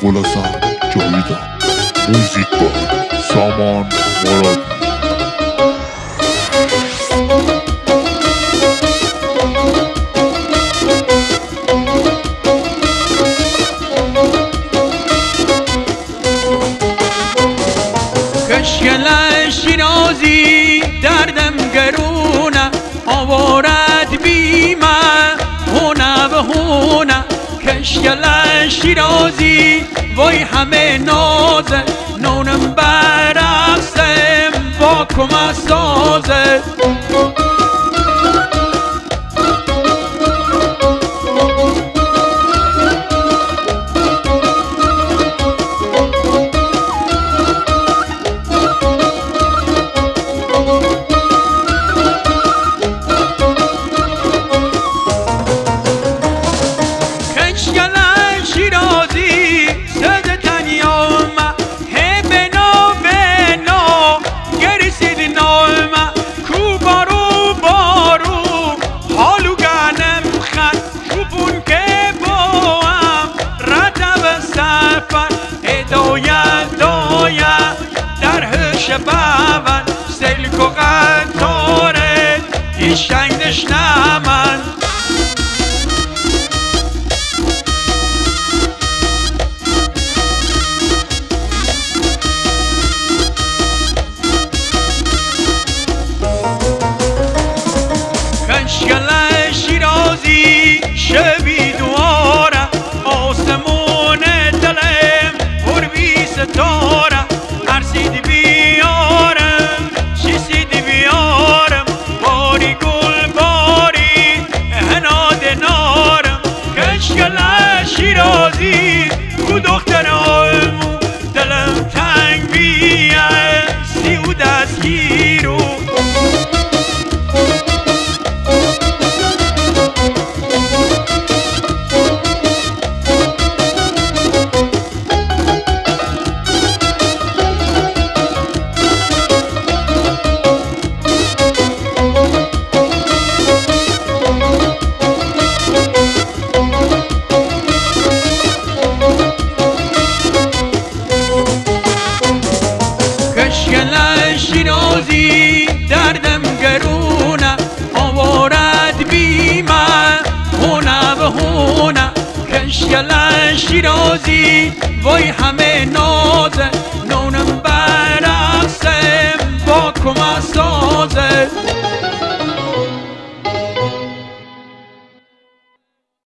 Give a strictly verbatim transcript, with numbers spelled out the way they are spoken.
گلستان جاویدان. موزیک با سامان مرادی. کشگل شیرازی دردم گرونه آوارد بیمه هونه و هونه. کشگل شیرازی وای همه نازه نونم برقصم با کمه سازه. شبابن سلك وغدورت يشايدش نامن. كشگل شیرازی شبی دواره آسمون دلم پر بی ستاره. ارسید بیارم شیسید بیارم باری گل باری هناد نارم. کشگل شیرازی کو دختر آلمو دلم تنگ بیه سی و دستگیرو. کشگل شیرازی دردم گرونه آوارد بیمه هونه و هونه. کشگل شیرازی وای همه نازه